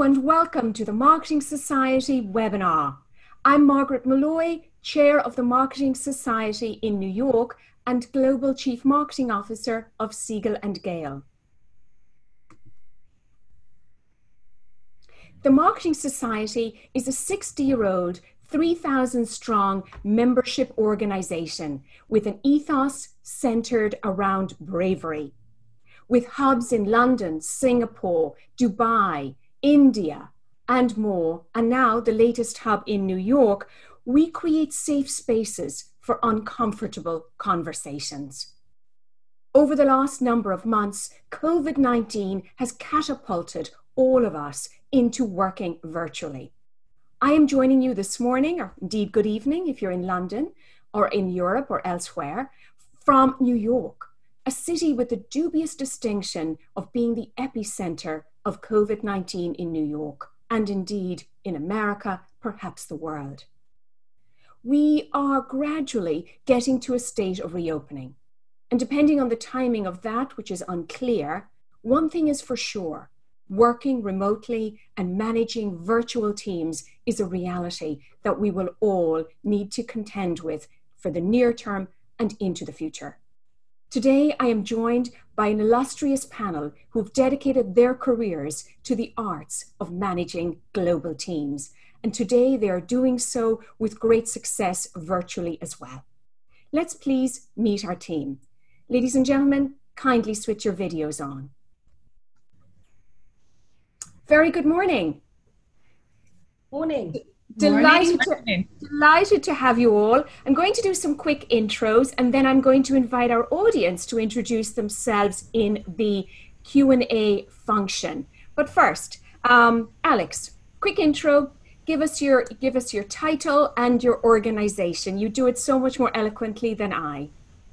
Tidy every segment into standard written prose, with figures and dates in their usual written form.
and welcome to the Marketing Society webinar. I'm Margaret Malloy, Chair of the Marketing Society in New York and Global Chief Marketing Officer of Siegel and Gale. The Marketing Society is a 60-year-old, 3,000 strong membership organization with an ethos centered around bravery. With hubs in London, Singapore, Dubai, India, and more, and now the latest hub in New York, we create safe spaces for uncomfortable conversations. Over the last number of months, COVID-19 has catapulted all of us into working virtually. I am joining you this morning, or indeed good evening if you're in London or in Europe or elsewhere, from New York, a city with the dubious distinction of being the epicenter of COVID-19 in New York, and indeed in America, perhaps the world. We are gradually getting to a state of reopening. And depending on the timing of that, which is unclear, one thing is for sure: working remotely and managing virtual teams is a reality that we will all need to contend with for the near term and into the future. Today, I am joined by an illustrious panel who've dedicated their careers to the arts of managing global teams. And today they are doing so with great success virtually as well. Let's please meet our team. Ladies and gentlemen, kindly switch your videos on. Very good morning. Morning. Delighted to have you all. I'm going to do some quick intros and then I'm going to invite our audience to introduce themselves in the Q&A function. But first, Alex, quick intro. Give us your title and your organization. You do it so much more eloquently than I.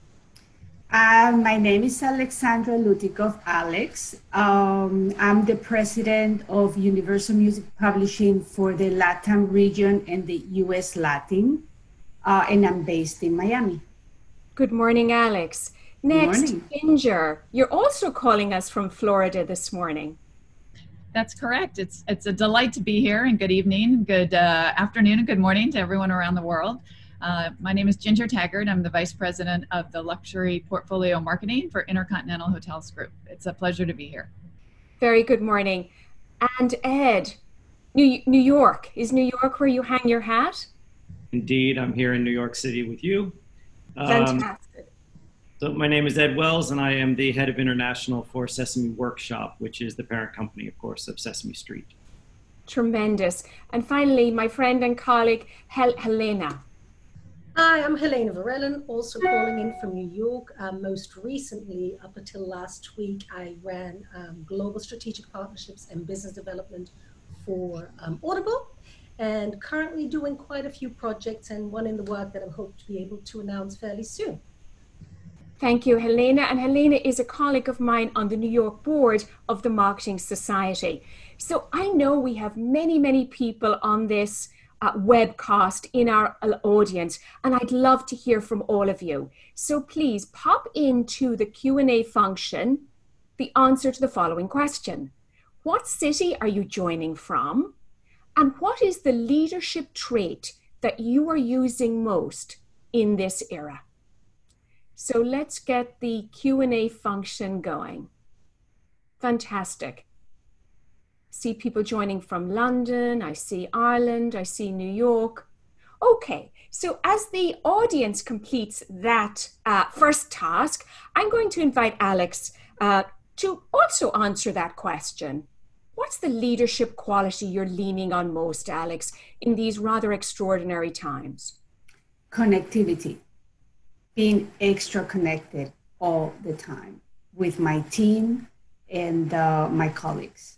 My name is Alexandra Lutikov Alex. I'm the president of Universal Music Publishing for the LATAM region and the US Latin, and I'm based in Miami. Good morning, Alex. Next, Ginger, you're also calling us from Florida this morning. That's correct. It's a delight to be here, and good evening, good afternoon, and good morning to everyone around the world. My name is Ginger Taggart. I'm the Vice President of the Luxury Portfolio Marketing for Intercontinental Hotels Group. It's a pleasure to be here. Very good morning. And Ed, New York. Is New York where you hang your hat? Indeed, I'm here in New York City with you. Fantastic. So my name is Ed Wells, and I am the head of international for Sesame Workshop, which is the parent company, of course, of Sesame Street. Tremendous. And finally, my friend and colleague, Helena. Hi, I'm Helena Varellen, also calling in from New York. Most recently, up until last week, I ran Global Strategic Partnerships and Business Development for Audible, and currently doing quite a few projects, and one in the work that I hope to be able to announce fairly soon. Thank you, Helena. And Helena is a colleague of mine on the New York board of the Marketing Society. So I know we have many people on this webcast in our audience, and I'd love to hear from all of you. So please pop into the Q&A function the answer to the following question. What city are you joining from? And what is the leadership trait that you are using most in this era? So let's get the Q&A function going. Fantastic. See people joining from London, I see Ireland, I see New York. Okay, so as the audience completes that first task, I'm going to invite Alex to also answer that question. What's the leadership quality you're leaning on most, Alex, in these rather extraordinary times? Connectivity, being extra connected all the time with my team and my colleagues.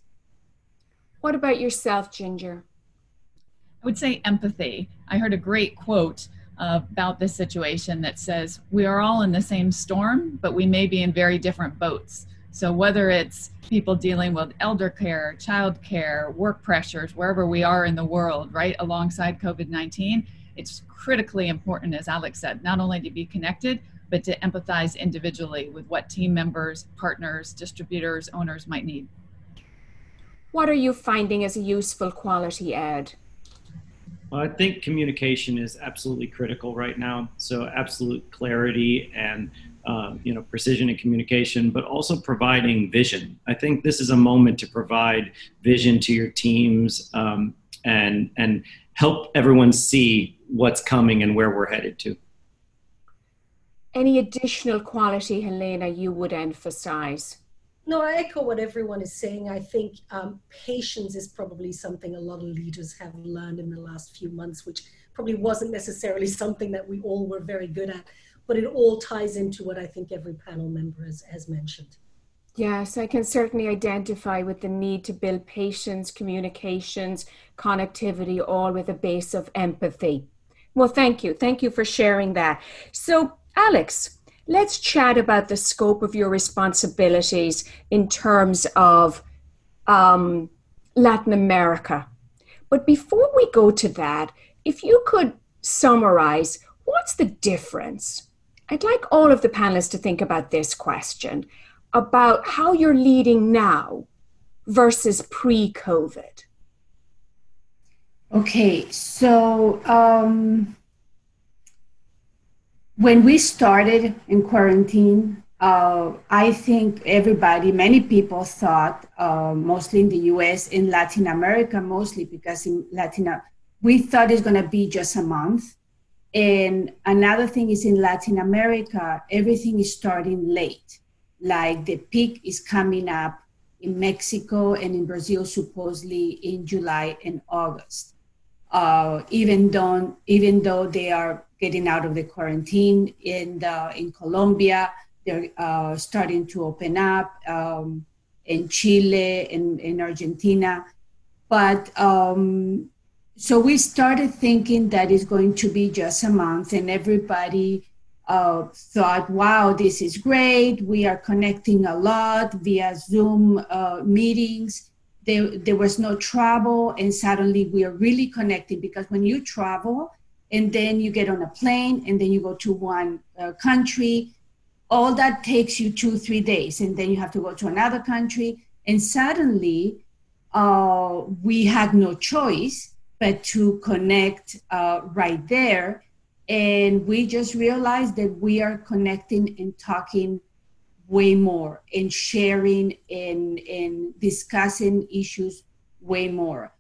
What about yourself, Ginger? I would say empathy. I heard a great quote about this situation that says, we are all in the same storm, but we may be in very different boats. So whether it's people dealing with elder care, child care, work pressures, wherever we are in the world, right, alongside COVID-19, it's critically important, as Alex said, not only to be connected, but to empathize individually with what team members, partners, distributors, owners might need. What are you finding as a useful quality, Ed? Well, I think communication is absolutely critical right now. So absolute clarity and precision in communication, but also providing vision. I think this is a moment to provide vision to your teams and help everyone see what's coming and where we're headed to. Any additional quality, Helena, you would emphasize? No, I echo what everyone is saying. I think patience is probably something a lot of leaders have learned in the last few months, which probably wasn't necessarily something that we all were very good at, but it all ties into what I think every panel member has mentioned. Yes, I can certainly identify with the need to build patience, communications, connectivity, all with a base of empathy. Well, thank you. Thank you for sharing that. So, Alex, let's chat about the scope of your responsibilities in terms of Latin America. But before we go to that, if you could summarize, what's the difference? I'd like all of the panelists to think about this question, about how you're leading now versus pre-COVID. Okay, so when we started in quarantine, I think many people thought, mostly in the US, in Latin America, mostly because in we thought it's going to be just a month. And another thing is in Latin America, everything is starting late. Like the peak is coming up in Mexico and in Brazil, supposedly in July and August. Even though they are getting out of the quarantine in Colombia, they're starting to open up in Chile and in Argentina. But so we started thinking that it's going to be just a month, and everybody thought, wow, this is great. We are connecting a lot via Zoom meetings. There was no travel, and suddenly we are really connecting, because when you travel and then you get on a plane and then you go to one country, all that takes you 2-3 days, and then you have to go to another country. And suddenly we had no choice but to connect right there. And we just realized that we are connecting and talking way more and sharing and discussing issues way more.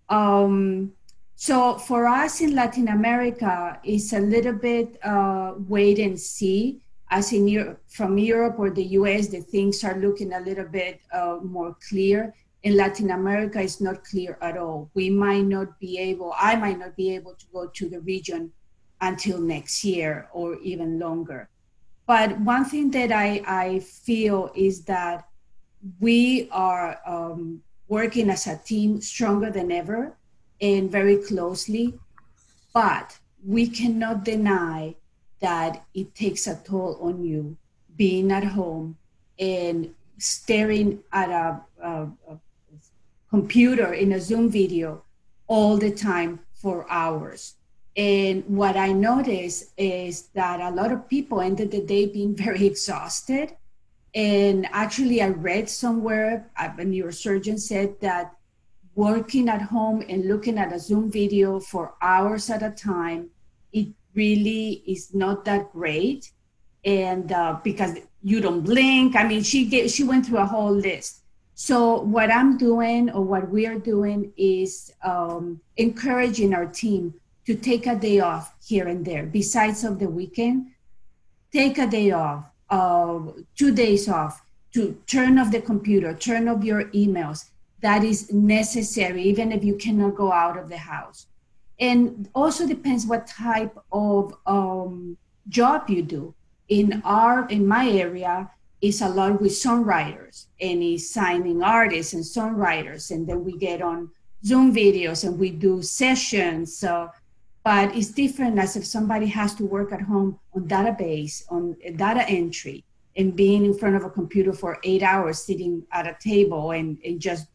So for us in Latin America, it's a little bit wait and see. As in Europe, from Europe or the US, the things are looking a little bit more clear. In Latin America, it's not clear at all. I might not be able to go to the region until next year or even longer. But one thing that I feel is that we are working as a team stronger than ever and very closely, but we cannot deny that it takes a toll on you being at home and staring at a computer in a Zoom video all the time for hours. And what I noticed is that a lot of people ended the day being very exhausted. And actually, I read somewhere, a neurosurgeon said that working at home and looking at a Zoom video for hours at a time, it really is not that great. And because you don't blink, I mean, she went through a whole list. So what I'm doing, or what we are doing, is encouraging our team to take a day off here and there. Besides of the weekend, take a day off, 2 days off, to turn off the computer, turn off your emails. That is necessary, even if you cannot go out of the house. And also depends what type of job you do. In my area, it's a lot with songwriters, and it's signing artists and songwriters. And then we get on Zoom videos and we do sessions. But it's different as if somebody has to work at home on database, on data entry, and being in front of a computer for 8 hours, sitting at a table and just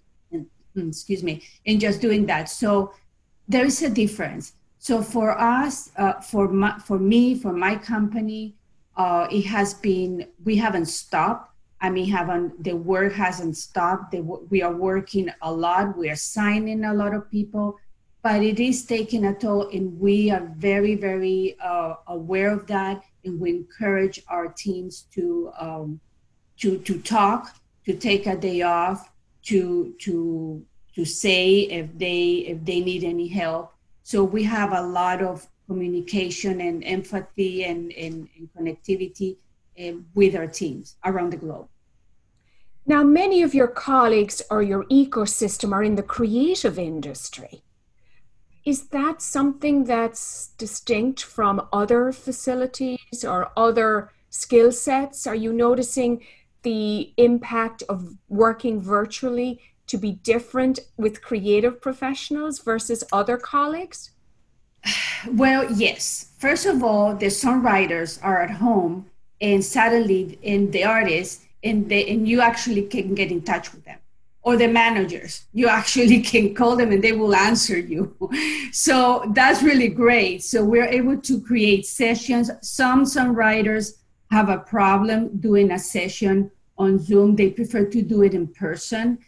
doing that. So there is a difference. So for us, for my company, it has been, we haven't stopped. I mean, the work hasn't stopped. We are working a lot. We are signing a lot of people, but it is taking a toll, and we are very, very aware of that. And we encourage our teams to talk, to take a day off, to say if they need any help. So we have a lot of communication and empathy and connectivity with our teams around the globe. Now, many of your colleagues or your ecosystem are in the creative industry. Is that something that's distinct from other facilities or other skill sets? Are you noticing the impact of working virtually to be different with creative professionals versus other colleagues? Well, yes. First of all, the songwriters are at home, and suddenly, and the artists, and you actually can get in touch with them. Or the managers, you actually can call them and they will answer you. So that's really great. So we're able to create sessions. Some songwriters have a problem doing a session on Zoom. They prefer to do it in person.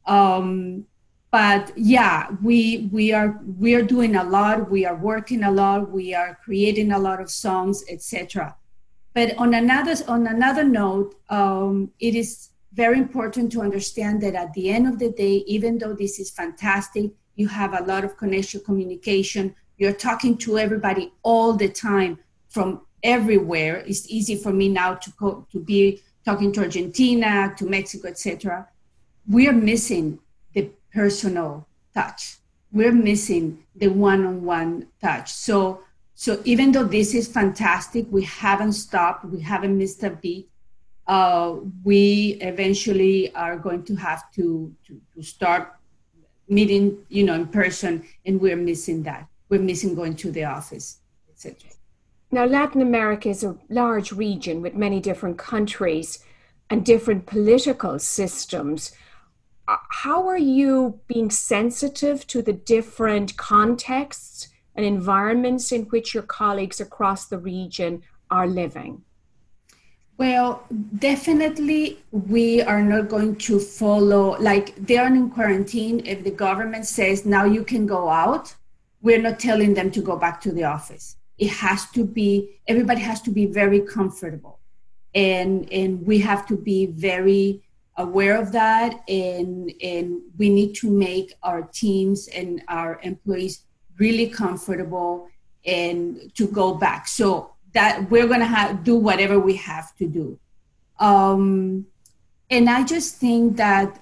But yeah, we are doing a lot. We are working a lot. We are creating a lot of songs, etc. But on another note, it is very important to understand that at the end of the day, even though this is fantastic, you have a lot of connection, communication. You're talking to everybody all the time from everywhere. It's easy for me now to be talking to Argentina, to Mexico, etc. We are missing the personal touch. We're missing the one-on-one touch. So even though this is fantastic, we haven't stopped. We haven't missed a beat. We eventually are going to have to start meeting, in person, and we're missing that. We're missing going to the office, etc. Now, Latin America is a large region with many different countries and different political systems. How are you being sensitive to the different contexts and environments in which your colleagues across the region are living? Well, definitely we are not going to follow, like they're in quarantine. If the government says now you can go out, we're not telling them to go back to the office. It has to be, everybody has to be very comfortable. And we have to be very aware of that. And we need to make our teams and our employees really comfortable and to go back. So that we're going to do whatever we have to do. And I just think that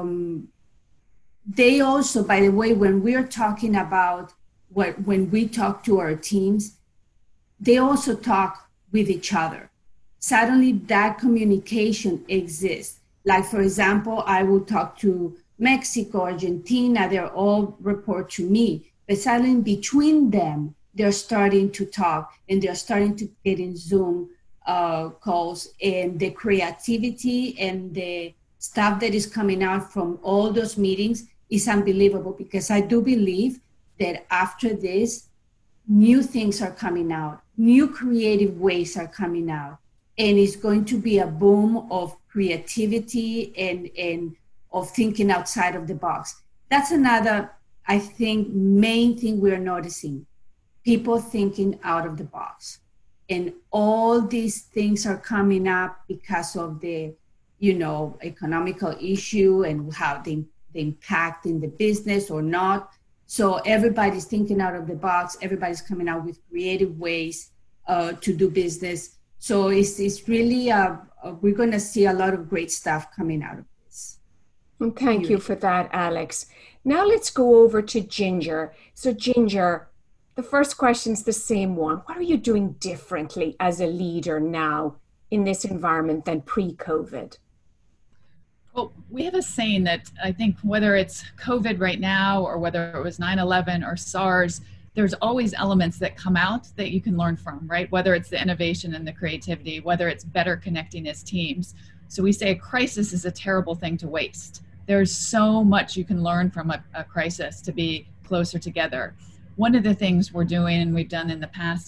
they also, by the way, when we're talking about when we talk to our teams, they also talk with each other. Suddenly that communication exists. Like, for example, I will talk to Mexico, Argentina, they're all report to me. But suddenly between them, they're starting to talk and they're starting to get in Zoom calls, and the creativity and the stuff that is coming out from all those meetings is unbelievable, because I do believe that after this, new things are coming out, new creative ways are coming out, and it's going to be a boom of creativity and of thinking outside of the box. That's another, I think, main thing we're noticing. People thinking out of the box. And all these things are coming up because of the, economical issue and how the impact in the business or not. So everybody's thinking out of the box. Everybody's coming out with creative ways to do business. So it's really, we're going to see a lot of great stuff coming out of this. Well, thank you for that, Alex. Now let's go over to Ginger. So Ginger, the first question is the same one. What are you doing differently as a leader now in this environment than pre-COVID? Well, we have a saying that I think whether it's COVID right now or whether it was 9/11 or SARS, there's always elements that come out that you can learn from, right? Whether it's the innovation and the creativity, whether it's better connecting as teams. So we say a crisis is a terrible thing to waste. There's so much you can learn from a crisis to be closer together. One of the things we're doing and we've done in the past is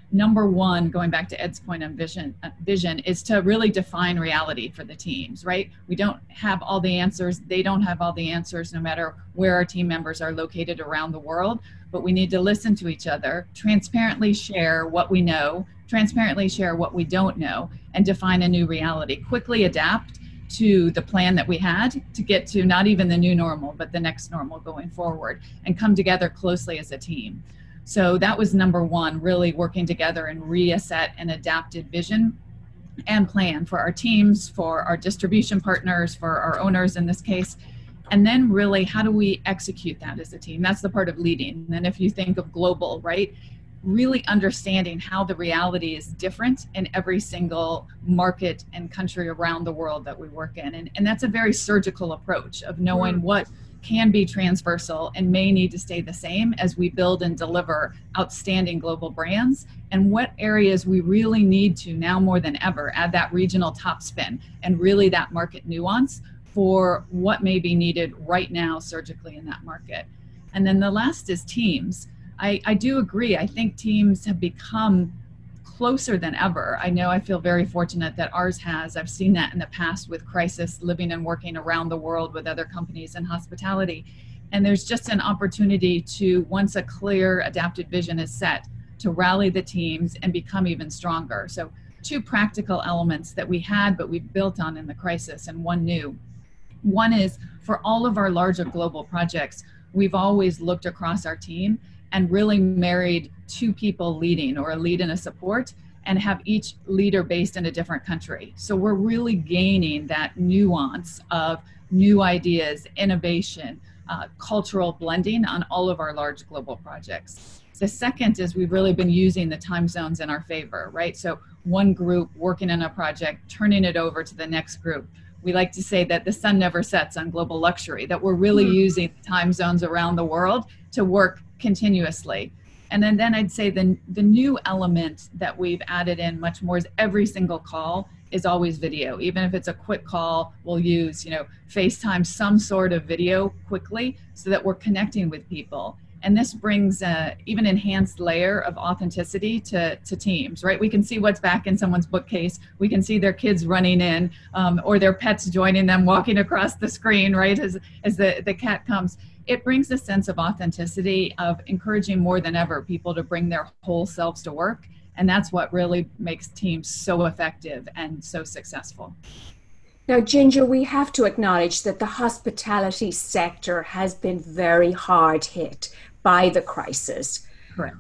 number one, going back to Ed's point on vision, is to really define reality for the teams, right? We don't have all the answers. They don't have all the answers, no matter where our team members are located around the world. But we need to listen to each other, transparently share what we know, transparently share what we don't know, and define a new reality. Quickly adapt to the plan that we had to get to not even the new normal, but the next normal going forward, and come together closely as a team. So that was number one, really working together and reset an adapted vision and plan for our teams, for our distribution partners, for our owners in this case. And then really, how do we execute that as a team? That's the part of leading. And if you think of global, right? Really understanding how the reality is different in every single market and country around the world that we work in. And that's a very surgical approach of knowing what can be transversal and may need to stay the same as we build and deliver outstanding global brands, and what areas we really need to, now more than ever, add that regional top spin and really that market nuance for what may be needed right now surgically in that market. And then the last is teams. I do agree. I think teams have become closer than ever. I know I feel very fortunate that ours has. I've seen that in the past with Crisis, living and working around the world with other companies in hospitality. And there's just an opportunity to, once a clear adapted vision is set, to rally the teams and become even stronger. So two practical elements that we had, but we've built on in the Crisis, and one new. One is, for all of our larger global projects, we've always looked across our team and really married two people leading, or a lead and a support, and have each leader based in a different country. So we're really gaining that nuance of new ideas, innovation, cultural blending on all of our large global projects. The second is, we've really been using the time zones in our favor, right? So one group working on a project, turning it over to the next group. We like to say that the sun never sets on global luxury, that we're really using the time zones around the world to work continuously. And then I'd say the new element that we've added in much more is every single call is always video. Even if it's a quick call, we'll use, FaceTime, some sort of video quickly, so that we're connecting with people. And this brings even enhanced layer of authenticity to teams, right? We can see what's back in someone's bookcase. We can see their kids running in, or their pets joining them, walking across the screen, right, as the cat comes. It brings a sense of authenticity, of encouraging more than ever people to bring their whole selves to work. And that's what really makes teams so effective and so successful. Now, Ginger, we have to acknowledge that the hospitality sector has been very hard hit by the crisis. Correct.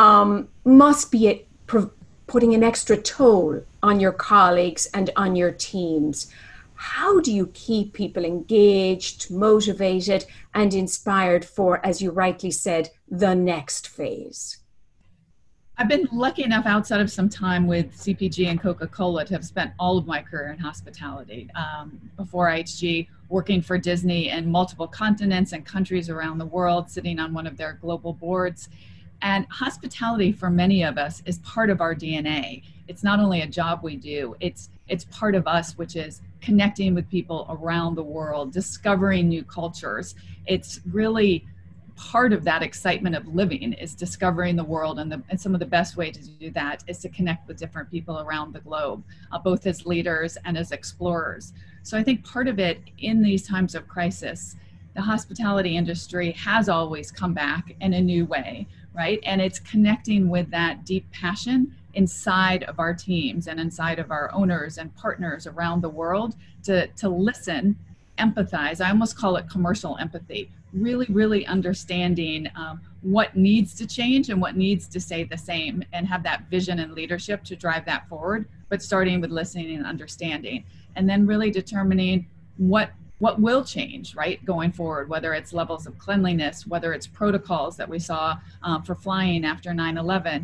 Must be putting an extra toll on your colleagues and on your teams. How do you keep people engaged, motivated, and inspired for, as you rightly said, the next phase? I've been lucky enough, outside of some time with CPG and Coca-Cola, to have spent all of my career in hospitality. Before IHG, working for Disney in multiple continents and countries around the world, sitting on one of their global boards. And hospitality, for many of us, is part of our DNA. It's not only a job we do, it's part of us, which is connecting with people around the world, discovering new cultures. It's really part of that excitement of living, is discovering the world, and some of the best way to do that is to connect with different people around the globe, both as leaders and as explorers. So I think part of it, in these times of crisis, the hospitality industry has always come back in a new way, right? And it's connecting with that deep passion inside of our teams and inside of our owners and partners around the world to listen, empathize. I almost call it commercial empathy. Really understanding what needs to change and what needs to stay the same, and have that vision and leadership to drive that forward, but starting with listening and understanding, and then really determining what will change, right, going forward, whether it's levels of cleanliness, whether it's protocols that we saw for flying after 9/11,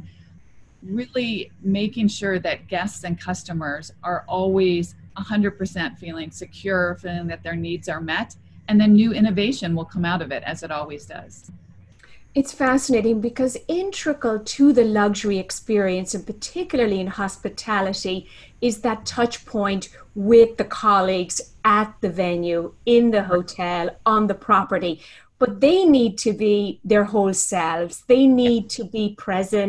really making sure that guests and customers are always 100% feeling secure, feeling that their needs are met. And then new innovation will come out of it, as it always does. It's fascinating, because integral to the luxury experience, and particularly in hospitality, is that touch point with the colleagues at the venue, in the hotel, on the property. But they need to be their whole selves. They need to be present.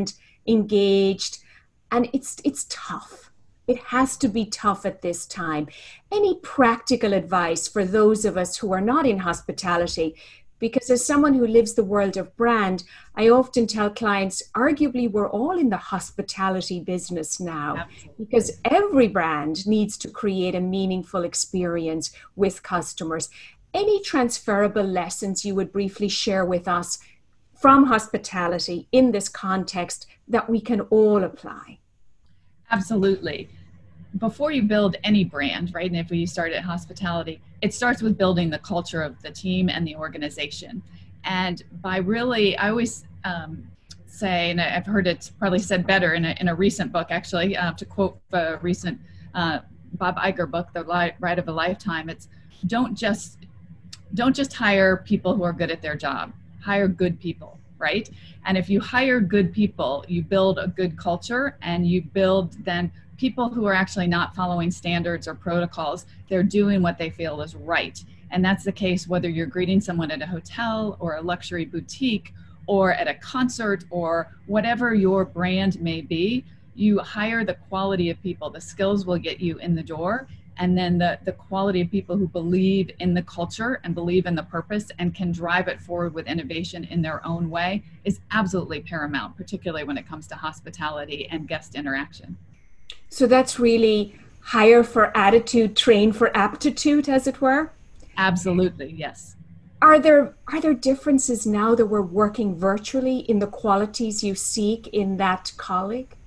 engaged, and it's tough. It has to be tough at this time. Any practical advice for those of us who are not in hospitality? Because as someone who lives the world of brand, I often tell clients, arguably, we're all in the hospitality business now. Absolutely. Because every brand needs to create a meaningful experience with customers. Any transferable lessons you would briefly share with us from hospitality in this context that we can all apply? Absolutely. Before you build any brand, right, and if you start at hospitality, it starts with building the culture of the team and the organization. And by really, I always say, and I've heard it probably said better in a recent book, actually, to quote a recent Bob Iger book, The Ride of a Lifetime, it's don't just hire people who are good at their job, hire good people, right? And if you hire good people, you build a good culture, and you build then people who are actually not following standards or protocols. They're doing what they feel is right. And that's the case whether you're greeting someone at a hotel or a luxury boutique or at a concert or whatever your brand may be. You hire the quality of people. The skills will get you in the door. And then the quality of people who believe in the culture and believe in the purpose and can drive it forward with innovation in their own way is absolutely paramount, particularly when it comes to hospitality and guest interaction. So that's really hire for attitude, train for aptitude, as it were? Absolutely, yes. Are there differences now that we're working virtually in the qualities you seek in that colleague?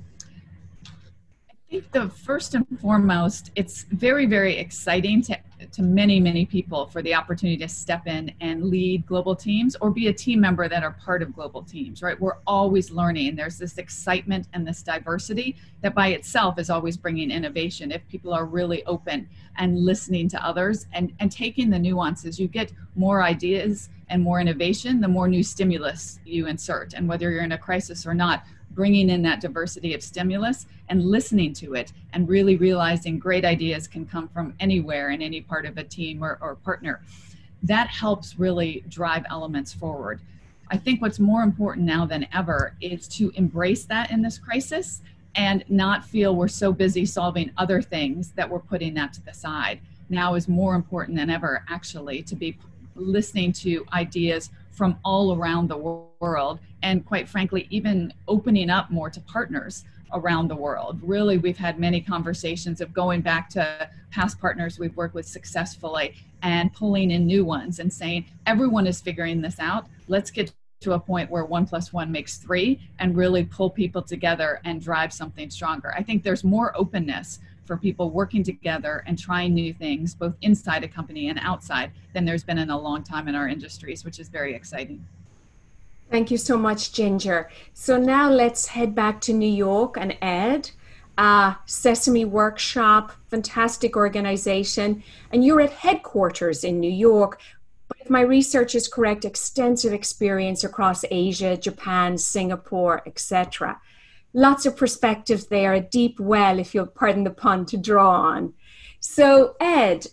I think the first and foremost, it's very, very exciting to many, many people for the opportunity to step in and lead global teams or be a team member that are part of global teams, right? We're always learning. There's this excitement and this diversity that by itself is always bringing innovation. If people are really open and listening to others and taking the nuances, you get more ideas and more innovation, the more new stimulus you insert. And whether you're in a crisis or not, bringing in that diversity of stimulus and listening to it and really realizing great ideas can come from anywhere in any part of a team or partner. That helps really drive elements forward. I think what's more important now than ever is to embrace that in this crisis and not feel we're so busy solving other things that we're putting that to the side. Now is more important than ever, actually, to be listening to ideas from all around the world, and quite frankly, even opening up more to partners around the world. Really, we've had many conversations of going back to past partners we've worked with successfully and pulling in new ones and saying, everyone is figuring this out. Let's get to a point where 1 + 1 makes 3 and really pull people together and drive something stronger. I think there's more openness for people working together and trying new things, both inside a company and outside, than there's been in a long time in our industries, which is very exciting. Thank you so much, Ginger. So now let's head back to New York and Ed. Sesame Workshop, fantastic organization. And you're at headquarters in New York, but if my research is correct, extensive experience across Asia, Japan, Singapore, etc. Lots of perspectives there, a deep well, if you'll pardon the pun, to draw on. So Ed,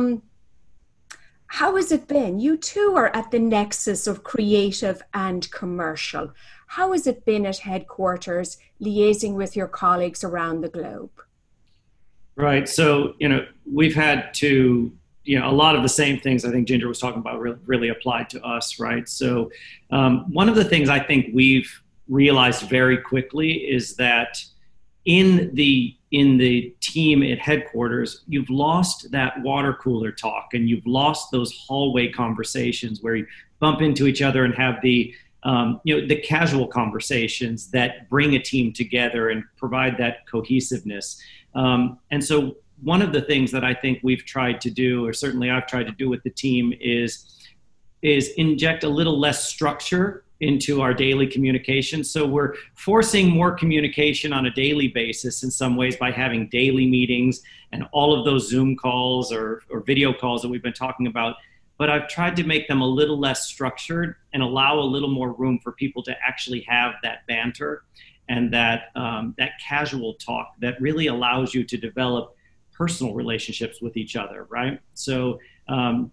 how has it been? You too are at the nexus of creative and commercial. How has it been at headquarters, liaising with your colleagues around the globe? Right. So, we've had to, a lot of the same things I think Ginger was talking about really applied to us, right? So one of the things I think we've realized very quickly is that in the team at headquarters, you've lost that water cooler talk, and you've lost those hallway conversations where you bump into each other and have the casual conversations that bring a team together and provide that cohesiveness. And so one of the things that I think we've tried to do, or certainly I've tried to do with the team, is inject a little less structure into our daily communication. So we're forcing more communication on a daily basis in some ways by having daily meetings and all of those Zoom calls or video calls that we've been talking about. But I've tried to make them a little less structured and allow a little more room for people to actually have that banter and that casual talk that really allows you to develop personal relationships with each other, right? So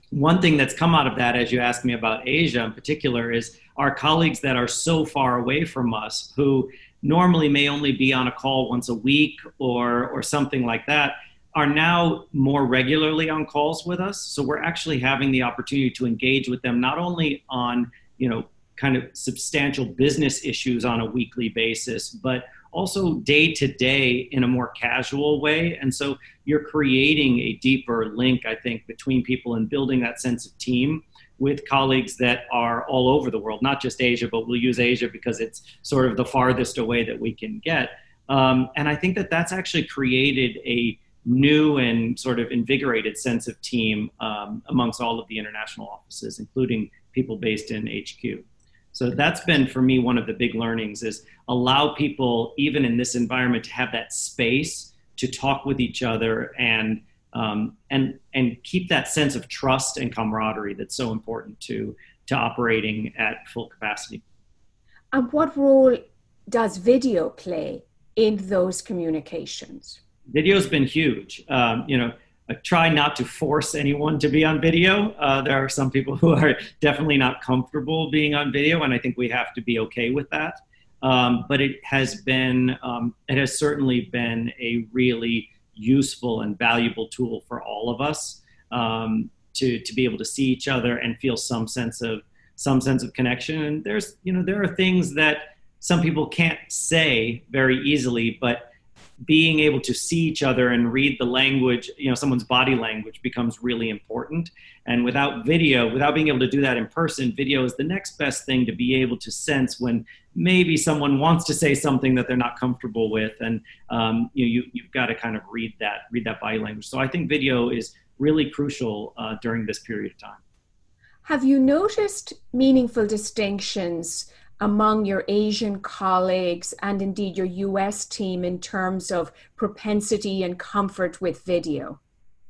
one thing that's come out of that, as you asked me about Asia in particular, is our colleagues that are so far away from us, who normally may only be on a call once a week or something like that, are now more regularly on calls with us. So we're actually having the opportunity to engage with them, not only on, kind of substantial business issues on a weekly basis, but also day to day in a more casual way. And so you're creating a deeper link, I think, between people and building that sense of team with colleagues that are all over the world, not just Asia, but we'll use Asia because it's sort of the farthest away that we can get. And I think that that's actually created a new and sort of invigorated sense of team amongst all of the international offices, including people based in HQ. So that's been, for me, one of the big learnings, is allow people, even in this environment, to have that space to talk with each other and keep that sense of trust and camaraderie that's so important to operating at full capacity. And what role does video play in those communications? Video's been huge. I try not to force anyone to be on video. There are some people who are definitely not comfortable being on video, and I think we have to be okay with that. But it has certainly been a really useful and valuable tool for all of us to be able to see each other and feel some sense of connection. And there are things that some people can't say very easily, but being able to see each other and read the language, someone's body language, becomes really important. And without video, without being able to do that in person, video is the next best thing to be able to sense when maybe someone wants to say something that they're not comfortable with. And you've got to kind of read that body language. So I think video is really crucial during this period of time. Have you noticed meaningful distinctions among your Asian colleagues and indeed your US team in terms of propensity and comfort with video?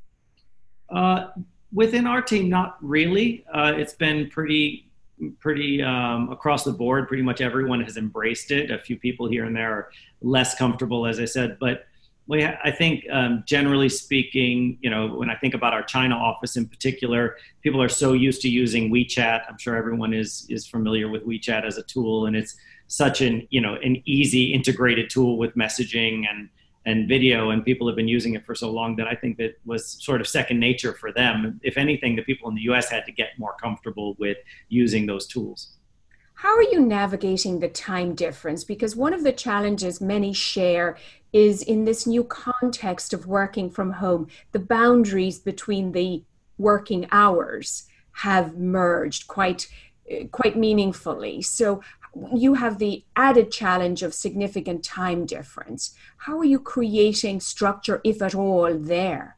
Within our team, not really. It's been pretty across the board. Pretty much everyone has embraced it. A few people here and there are less comfortable, as I said, but I think generally speaking, when I think about our China office in particular, people are so used to using WeChat. I'm sure everyone is familiar with WeChat as a tool, and it's such an easy integrated tool with messaging and video, and people have been using it for so long that I think that was sort of second nature for them. If anything, the people in the US had to get more comfortable with using those tools. How are you navigating the time difference? Because one of the challenges many share is in this new context of working from home, the boundaries between the working hours have merged quite meaningfully. So you have the added challenge of significant time difference. How are you creating structure, if at all, there?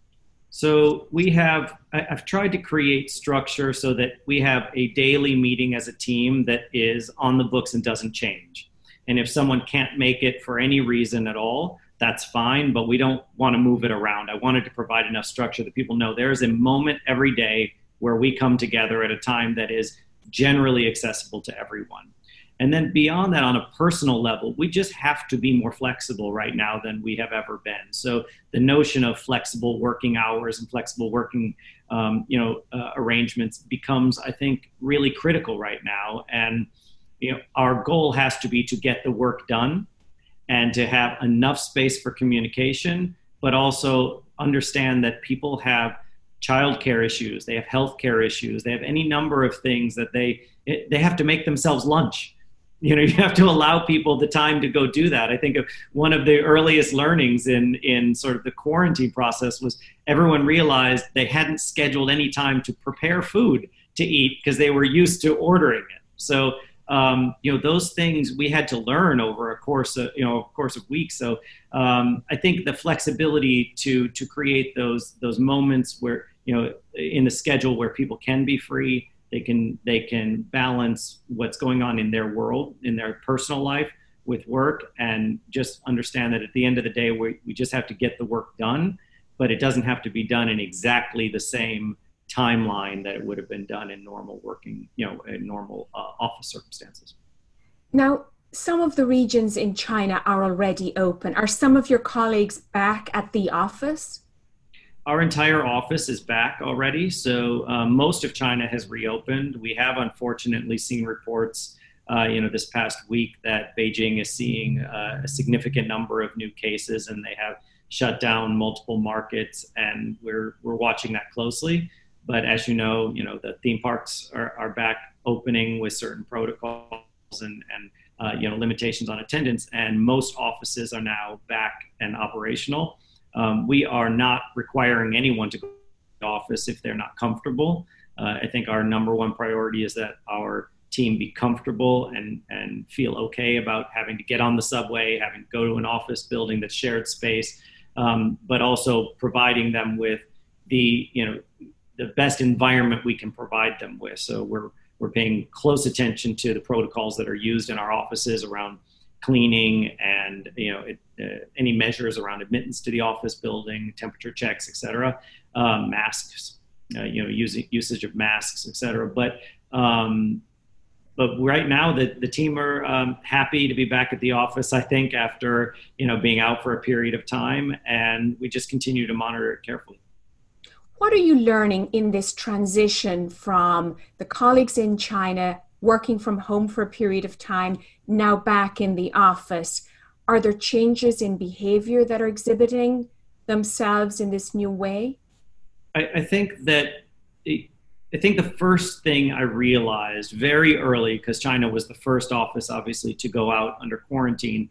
So I've tried to create structure so that we have a daily meeting as a team that is on the books and doesn't change. And if someone can't make it for any reason at all, that's fine, but we don't want to move it around. I wanted to provide enough structure that people know there is a moment every day where we come together at a time that is generally accessible to everyone. And then beyond that, on a personal level, we just have to be more flexible right now than we have ever been. So the notion of flexible working hours and flexible working arrangements becomes, I think, really critical right now. And our goal has to be to get the work done and to have enough space for communication, but also understand that people have childcare issues, they have healthcare issues, they have any number of things that they have to make themselves lunch. You have to allow people the time to go do that. I think of one of the earliest learnings in sort of the quarantine process was everyone realized they hadn't scheduled any time to prepare food to eat because they were used to ordering it. So, those things we had to learn over a course of weeks. So I think the flexibility to create those moments where, in the schedule where people can be free, they can balance what's going on in their world, in their personal life with work, and just understand that at the end of the day, we just have to get the work done, but it doesn't have to be done in exactly the same timeline that it would have been done in normal working, in normal office circumstances. Now, some of the regions in China are already open. Are some of your colleagues back at the office? our entire office is back already. So most of China has reopened. We have unfortunately seen reports, this past week that Beijing is seeing a significant number of new cases, and they have shut down multiple markets, and we're watching that closely. But as you know, the theme parks are back opening with certain protocols and limitations on attendance, and most offices are now back and operational. We are not requiring anyone to go to the office if they're not comfortable. I think our number one priority is that our team be comfortable and feel okay about having to get on the subway, having to go to an office building that's shared space, but also providing them with the best environment we can provide them with. So we're paying close attention to the protocols that are used in our offices around cleaning and any measures around admittance to the office building, temperature checks, et cetera, masks, usage of masks, et cetera. But right now the team are happy to be back at the office, I think, after being out for a period of time, and we just continue to monitor it carefully. What are you learning in this transition from the colleagues in China working from home for a period of time, now back in the office? Are there changes in behavior that are exhibiting themselves in this new way? I think the first thing I realized very early, because China was the first office, obviously, to go out under quarantine,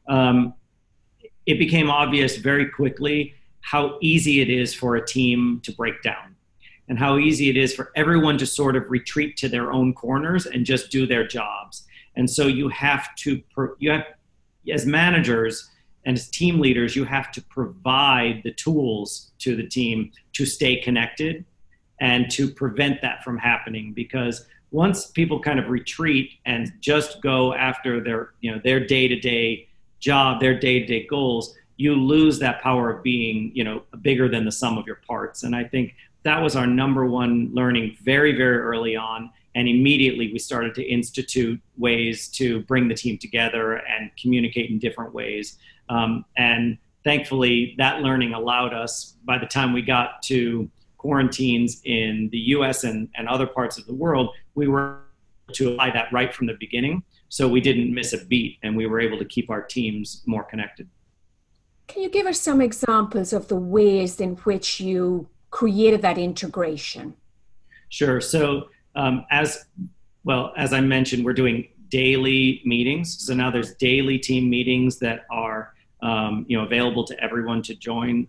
it became obvious very quickly how easy it is for a team to break down, and how easy it is for everyone to sort of retreat to their own corners and just do their jobs. And so you have, as managers and as team leaders, you have to provide the tools to the team to stay connected and to prevent that from happening. Because once people kind of retreat and just go after their day-to-day job, their day-to-day goals, you lose that power of being, bigger than the sum of your parts. And I think that was our number one learning very, very early on. And immediately we started to institute ways to bring the team together and communicate in different ways. And thankfully, that learning allowed us, by the time we got to quarantines in the US and other parts of the world, we were able to apply that right from the beginning. So we didn't miss a beat, and we were able to keep our teams more connected. Can you give us some examples of the ways in which you created that integration? Sure. So as I mentioned, we're doing daily meetings. So now there's daily team meetings that are available to everyone to join,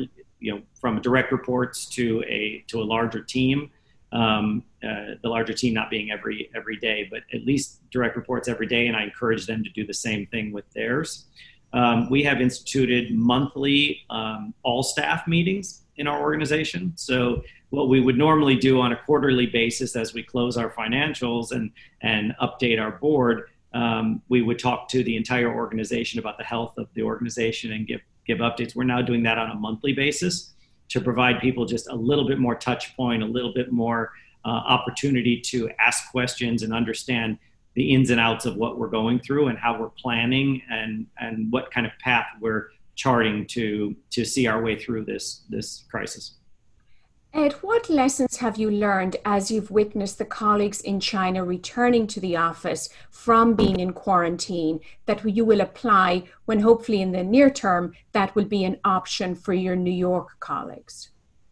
from direct reports to a larger team. The larger team not being every day, but at least direct reports every day. And I encourage them to do the same thing with theirs. We have instituted monthly all staff meetings in our organization. So what we would normally do on a quarterly basis as we close our financials and update our board, we would talk to the entire organization about the health of the organization and give updates. We're now doing that on a monthly basis to provide people just a little bit more touch point, a little bit more opportunity to ask questions and understand the ins and outs of what we're going through and how we're planning and what kind of path we're charting to see our way through this crisis. Ed, what lessons have you learned as you've witnessed the colleagues in China returning to the office from being in quarantine that you will apply when hopefully in the near term that will be an option for your New York colleagues?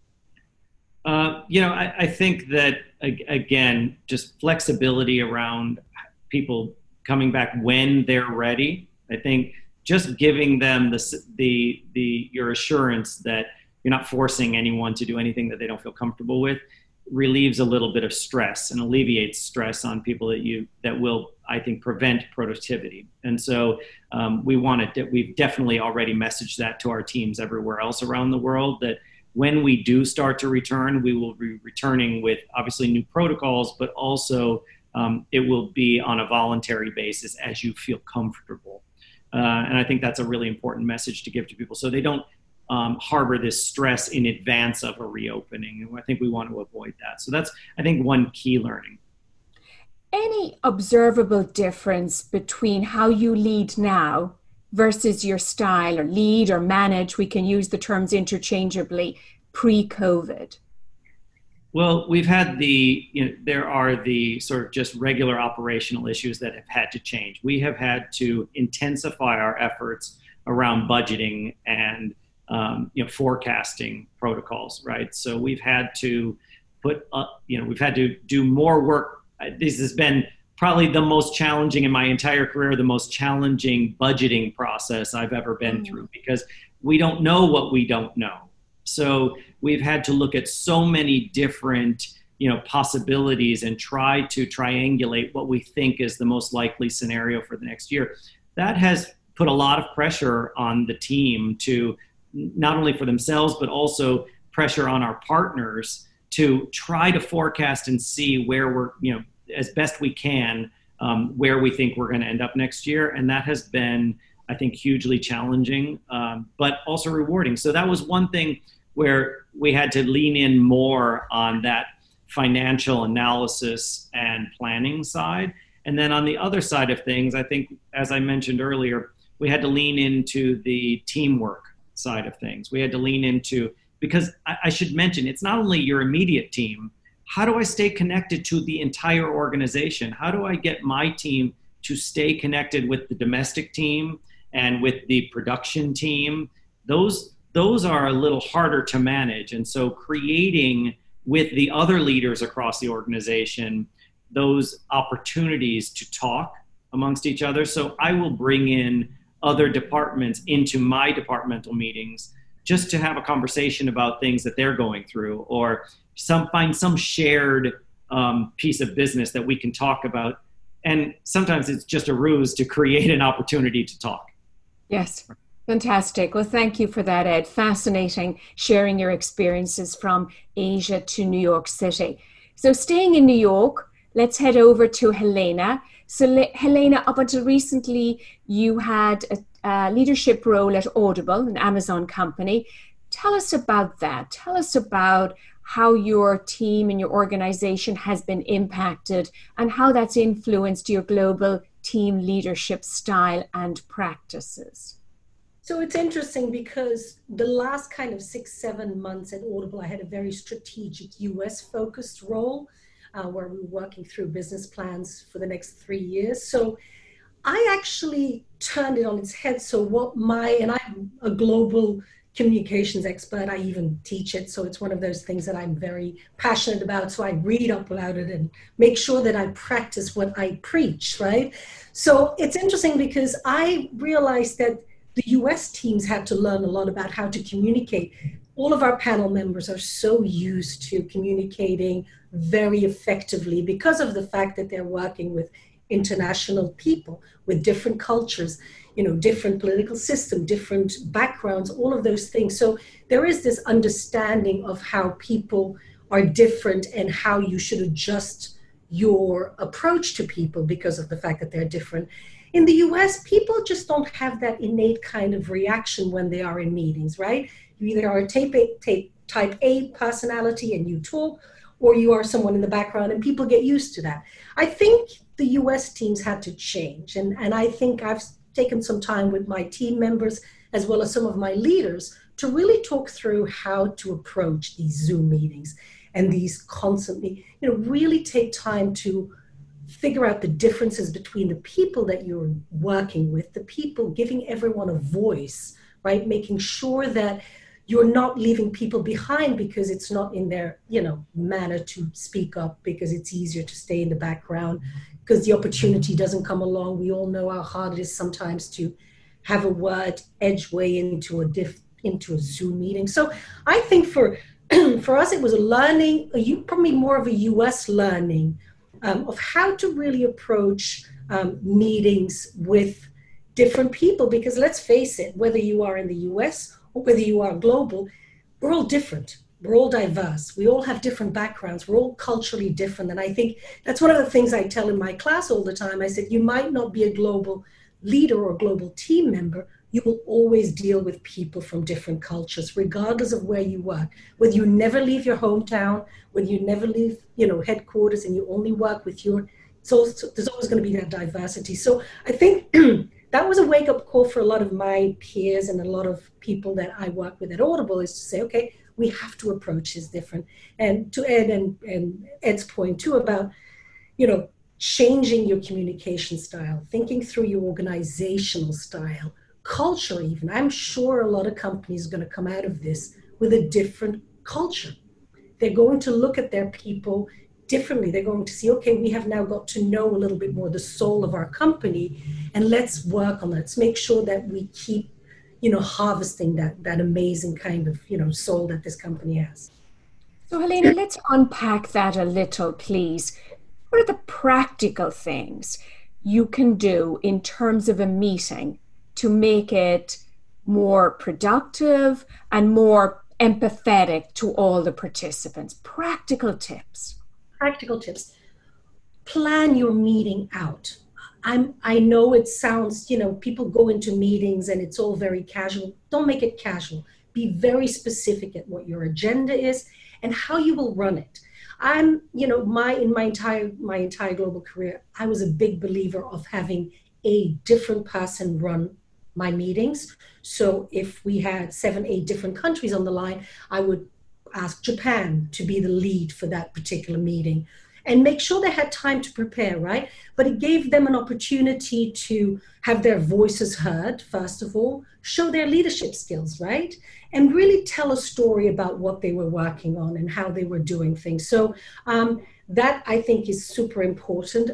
I think that, again, just flexibility around people coming back when they're ready. I think just giving them your assurance that you're not forcing anyone to do anything that they don't feel comfortable with relieves a little bit of stress and alleviates stress on people that will, I think, prevent productivity. And so we've definitely already messaged that to our teams everywhere else around the world, that when we do start to return, we will be returning with obviously new protocols, but also it will be on a voluntary basis as you feel comfortable. And I think that's a really important message to give to people so they don't harbor this stress in advance of a reopening. And I think we want to avoid that. So that's, I think, one key learning. Any observable difference between how you lead now versus your style, or lead or manage, we can use the terms interchangeably, pre-COVID? Well, we've had there are the sort of just regular operational issues that have had to change. We have had to intensify our efforts around budgeting and forecasting protocols, right? So we've had to we've had to do more work. This has been probably the most challenging in my entire career, the most challenging budgeting process I've ever been through, because we don't know what we don't know. So we've had to look at so many different, possibilities and try to triangulate what we think is the most likely scenario for the next year. That has put a lot of pressure on the team to not only for themselves, but also pressure on our partners to try to forecast and see where we're, as best we can, where we think we're going to end up next year. And that has been, I think, hugely challenging, but also rewarding. So that was one thing where we had to lean in more on that financial analysis and planning side. And then on the other side of things, I think, as I mentioned earlier, we had to lean into the teamwork side of things. We had to lean into, because I should mention, it's not only your immediate team. How do I stay connected to the entire organization? How do I get my team to stay connected with the domestic team and with the production team? Those are a little harder to manage. And so creating with the other leaders across the organization those opportunities to talk amongst each other. So I will bring in other departments into my departmental meetings just to have a conversation about things that they're going through, or find some shared piece of business that we can talk about. And sometimes it's just a ruse to create an opportunity to talk. Yes. Fantastic. Well, thank you for that, Ed. Fascinating sharing your experiences from Asia to New York City. So staying in New York, let's head over to Helena. So Helena, up until recently, you had a leadership role at Audible, an Amazon company. Tell us about that. Tell us about how your team and your organization has been impacted and how that's influenced your global team leadership style and practices. So it's interesting because the last kind of 6-7 months at Audible, I had a very strategic US focused role where we were working through business plans for the next 3 years. So I actually turned it on its head. So and I'm a global communications expert. I even teach it. So it's one of those things that I'm very passionate about. So I read up about it and make sure that I practice what I preach, right? So it's interesting because I realized that the US teams had to learn a lot about how to communicate. All of our panel members are so used to communicating very effectively because of the fact that they're working with international people with different cultures, different political system, different backgrounds, all of those things. So there is this understanding of how people are different and how you should adjust your approach to people because of the fact that they're different. In the US, people just don't have that innate kind of reaction when they are in meetings, right? You either are a type A personality and you talk, or you are someone in the background and people get used to that. I think the US teams had to change. And I think I've taken some time with my team members as well as some of my leaders to really talk through how to approach these Zoom meetings and these constantly, really take time to figure out the differences between the people that you're working with, the people, giving everyone a voice, right? Making sure that you're not leaving people behind because it's not in their, manner to speak up, because it's easier to stay in the background because the opportunity doesn't come along. We all know how hard it is sometimes to have a word edge way into a Zoom meeting. So I think for us, it was a learning, probably more of a US learning of how to really approach meetings with different people, because let's face it, whether you are in the US or whether you are global, we're all different. We're all diverse. We all have different backgrounds. We're all culturally different. And I think that's one of the things I tell in my class all the time. I said, you might not be a global leader or global team member. You will always deal with people from different cultures, regardless of where you work. Whether you never leave your hometown, whether you never leave, headquarters, and you only work with there's always going to be that diversity. So I think that was a wake-up call for a lot of my peers and a lot of people that I work with at Audible, is to say, okay, we have to approach this different. And to Ed and Ed's point too about, changing your communication style, thinking through your organizational style, culture even. I'm sure a lot of companies are going to come out of this with a different culture. They're going to look at their people differently. They're going to see, okay, we have now got to know a little bit more the soul of our company, and let's work on that. Let's make sure that we keep, harvesting that amazing kind of, soul that this company has. So Helena, let's unpack that a little, please. What are the practical things you can do in terms of a meeting to make it more productive and more empathetic to all the participants? Practical tips. Practical tips. Plan your meeting out. I know it sounds, people go into meetings and it's all very casual. Don't make it casual. Be very specific at what your agenda is and how you will run it. In my entire global career, I was a big believer of having a different person run my meetings. So if we had 7, 8 different countries on the line, I would ask Japan to be the lead for that particular meeting and make sure they had time to prepare, right? But it gave them an opportunity to have their voices heard, first of all, show their leadership skills, right? And really tell a story about what they were working on and how they were doing things. So that I think is super important.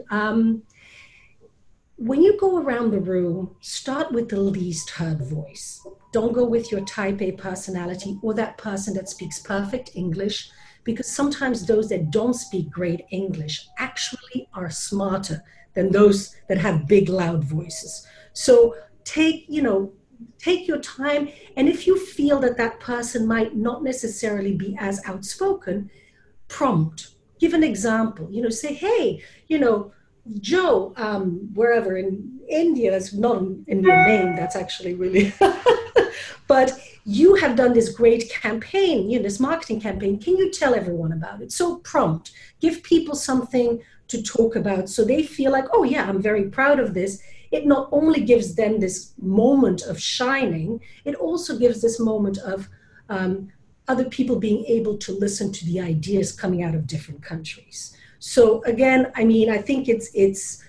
When you go around the room, start with the least heard voice. Don't go with your type A personality or that person that speaks perfect English, because sometimes those that don't speak great English actually are smarter than those that have big, loud voices. So take your time. And if you feel that person might not necessarily be as outspoken, prompt, give an example, say, hey, Joe, wherever in India, that's not an Indian name, that's actually really, but you have done this great campaign, this marketing campaign. Can you tell everyone about it? So prompt, give people something to talk about so they feel like, oh yeah, I'm very proud of this. It not only gives them this moment of shining, it also gives this moment of other people being able to listen to the ideas coming out of different countries. So again, I think it's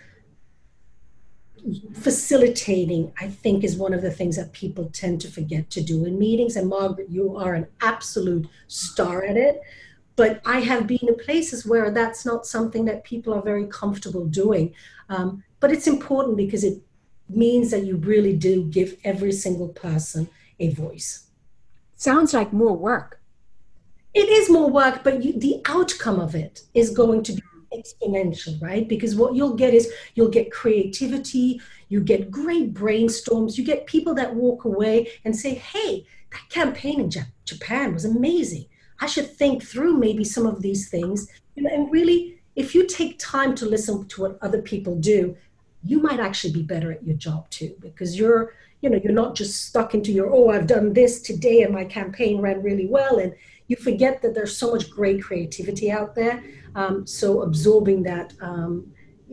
facilitating, I think, is one of the things that people tend to forget to do in meetings. And Margaret, you are an absolute star at it. But I have been in places where that's not something that people are very comfortable doing. But it's important because it means that you really do give every single person a voice. Sounds like more work. It is more work, but the outcome of it is going to be exponential, right? Because what you'll get is you'll get creativity, you get great brainstorms, you get people that walk away and say, hey, that campaign in Japan was amazing. I should think through maybe some of these things. And really, if you take time to listen to what other people do, you might actually be better at your job too, because you're not just stuck into your, I've done this today and my campaign ran really well. And you forget that there's so much great creativity out there. So absorbing that, and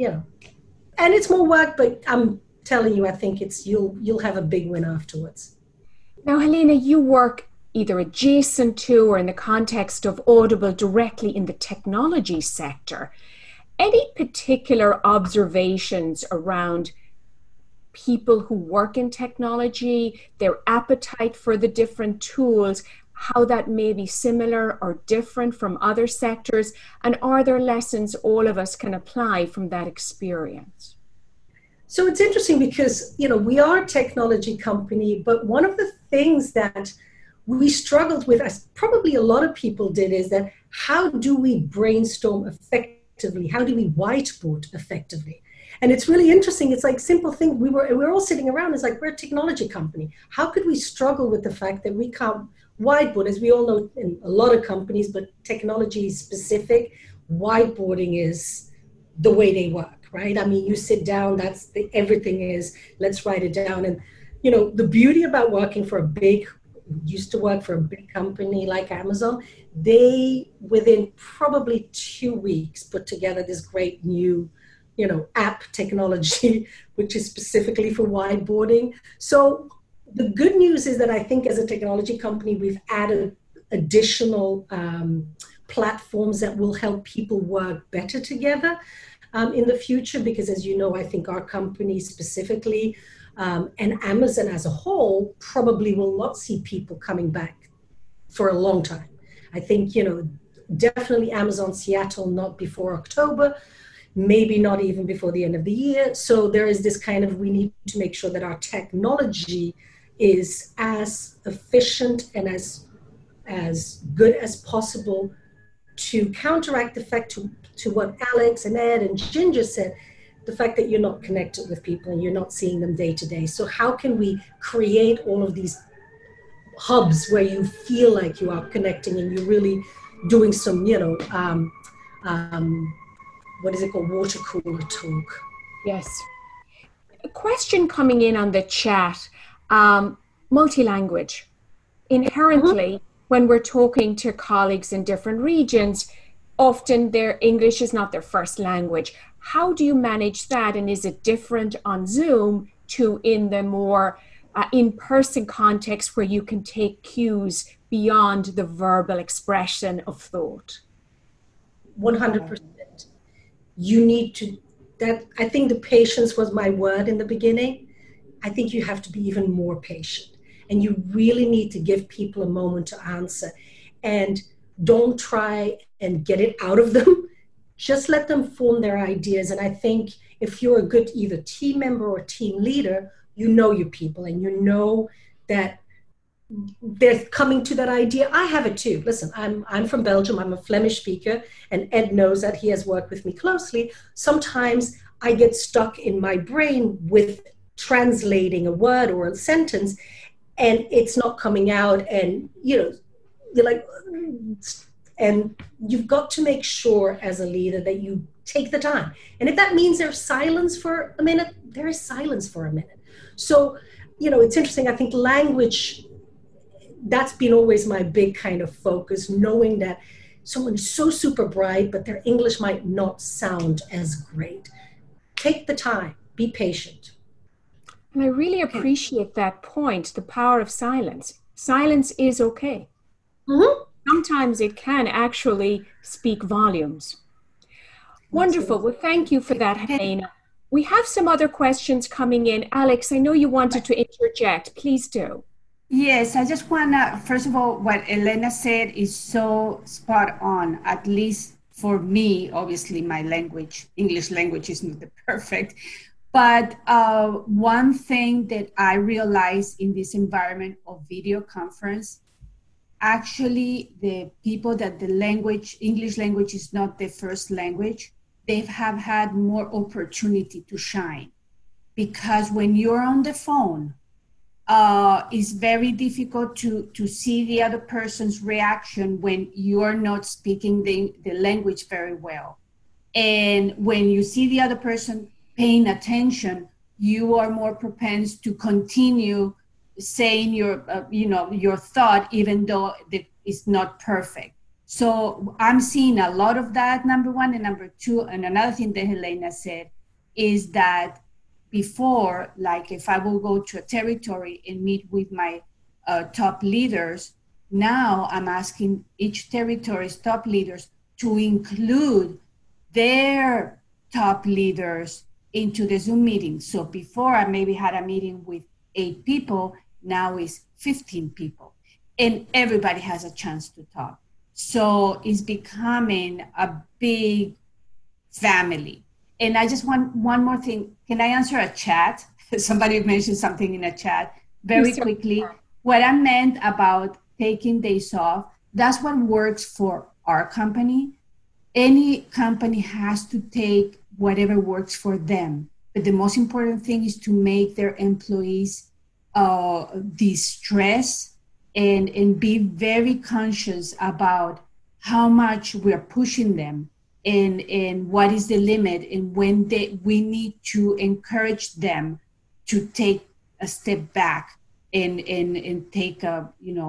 it's more work, but I'm telling you, I think you'll have a big win afterwards. Now, Helena, you work either adjacent to or in the context of Audible directly in the technology sector. Any particular observations around people who work in technology, their appetite for the different tools, how that may be similar or different from other sectors, and are there lessons all of us can apply from that experience? So it's interesting because, we are a technology company, but one of the things that we struggled with, as probably a lot of people did, is that how do we brainstorm effectively? How do we whiteboard effectively? And it's really interesting. It's like simple thing. We're all sitting around. It's like, we're a technology company. How could we struggle with the fact that we can't whiteboard? As we all know in a lot of companies, but technology specific, whiteboarding is the way they work, right? You sit down, everything is, let's write it down. And, the beauty about working for used to work for a big company like Amazon, they, within probably 2 weeks, put together this great new, app technology, which is specifically for whiteboarding. So the good news is that I think as a technology company, we've added additional platforms that will help people work better together in the future, because as you know, I think our company specifically and Amazon as a whole probably will not see people coming back for a long time. I think, definitely Amazon Seattle, not before October, maybe not even before the end of the year. So there is this kind of, we need to make sure that our technology is as efficient and as good as possible to counteract the fact to what Alex and Ed and Ginger said, the fact that you're not connected with people and you're not seeing them day to day. So how can we create all of these hubs where you feel like you are connecting and you're really doing some, what is it called? Water cooler talk. Yes. A question coming in on the chat, multi-language. Inherently, when we're talking to colleagues in different regions, often their English is not their first language. How do you manage that? And is it different on Zoom to in the more in-person context where you can take cues beyond the verbal expression of thought? 100%. You need to, I think the patience was my word in the beginning. I think you have to be even more patient. And you really need to give people a moment to answer. And don't try and get it out of them. Just let them form their ideas. And I think if you're a good either team member or team leader, you know your people and you know that they're coming to that idea. I have it too. Listen, I'm from Belgium. I'm a Flemish speaker, and Ed knows that. He has worked with me closely. Sometimes I get stuck in my brain with translating a word or a sentence, and it's not coming out, and you're like, and you've got to make sure as a leader that you take the time. And if that means there's silence for a minute, there is silence for a minute. So, it's interesting. I think language, that's been always my big kind of focus, knowing that someone is so super bright, but their English might not sound as great. Take the time, be patient. And I really appreciate that point, the power of silence. Silence is okay. Mm-hmm. Sometimes it can actually speak volumes. Wonderful. Well, thank you for that, Helena. We have some other questions coming in. Alex, I know you wanted to interject. Please do. Yes, I just want to, first of all, what Elena said is so spot on, at least for me. Obviously, my language, English language, is not the perfect. But one thing that I realized in this environment of video conference, actually the people that the language, English language is not their first language, they have had more opportunity to shine. Because when you're on the phone, it's very difficult to see the other person's reaction when you're not speaking the language very well. And when you see the other person paying attention, you are more propense to continue saying your thought, even though it's not perfect. So I'm seeing a lot of that, number one. And number two, and another thing that Helena said is that before, like if I will go to a territory and meet with my top leaders, now I'm asking each territory's top leaders to include their top leaders into the Zoom meeting. So before I maybe had a meeting with 8 people, now it's 15 people, and everybody has a chance to talk. So it's becoming a big family. And I just want one more thing. Can I answer a chat? Somebody mentioned something in a chat very quickly. What I meant about taking days off, that's what works for our company. Any company has to take whatever works for them. But the most important thing is to make their employees de-stress and be very conscious about how much we're pushing them and what is the limit, and when we need to encourage them to take a step back and take a